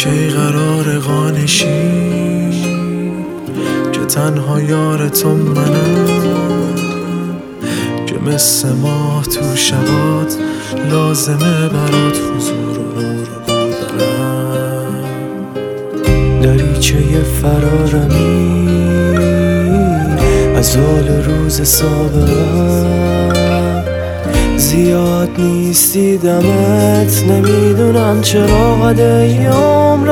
کی قرار قانشی که تنها یار تو منم، که مثل ماه تو شبات لازمه برات حضور و نور دارم. دریچه فرارمی از حال روز سابقم، زیاد نیست دیدمت، نمیدونم چرا قد ایام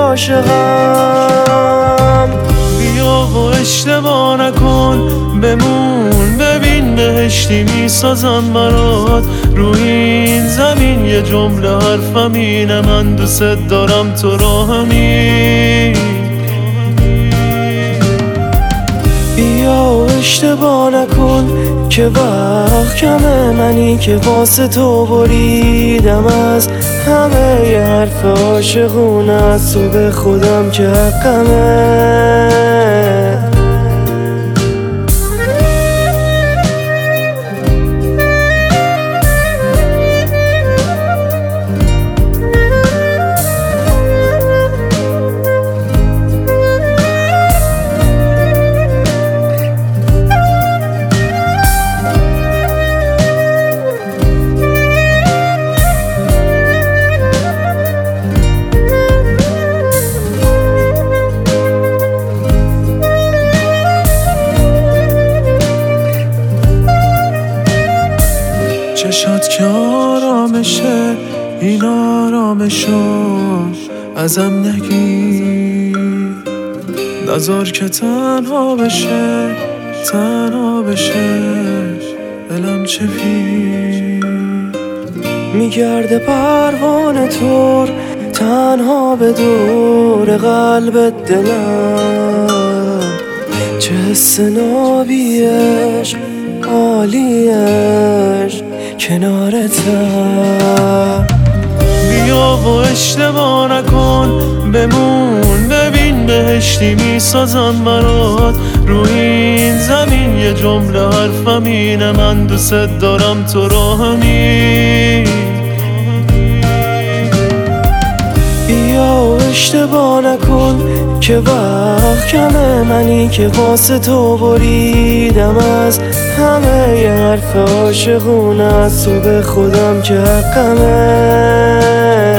عاشقم. بیا و اشتباه نکن، بمون ببین بهشتی میسازم برات. روی این زمین یه جمله حرفم اینه، من دوست دارم تو را همین. بیا و اشتباه نکن که وقت کمه، منی که واسه تو بریدم از همه ی حرف عاشقونه، از تو به خودم که حقمه. چشات که آرامشه، این آرامشو ازم نگیر. نذار که تنها بشه، تنها بشه دلم چه پیر. میگرده پروانه طور تنها به دور قلبت دلم، چه حس نابیش عالیش کنارتم. بیا و اشتباه نکن، بمون ببین بهشتی میسازم برات. روی این زمین یه جمله حرفم اینه، من دوست دارم تو را همین. بیا و اشتباه نکن که وقت کمه، منی که واسه تو بریدم از همه ی حرف عاشقونه، از تو به خودم که حقمه.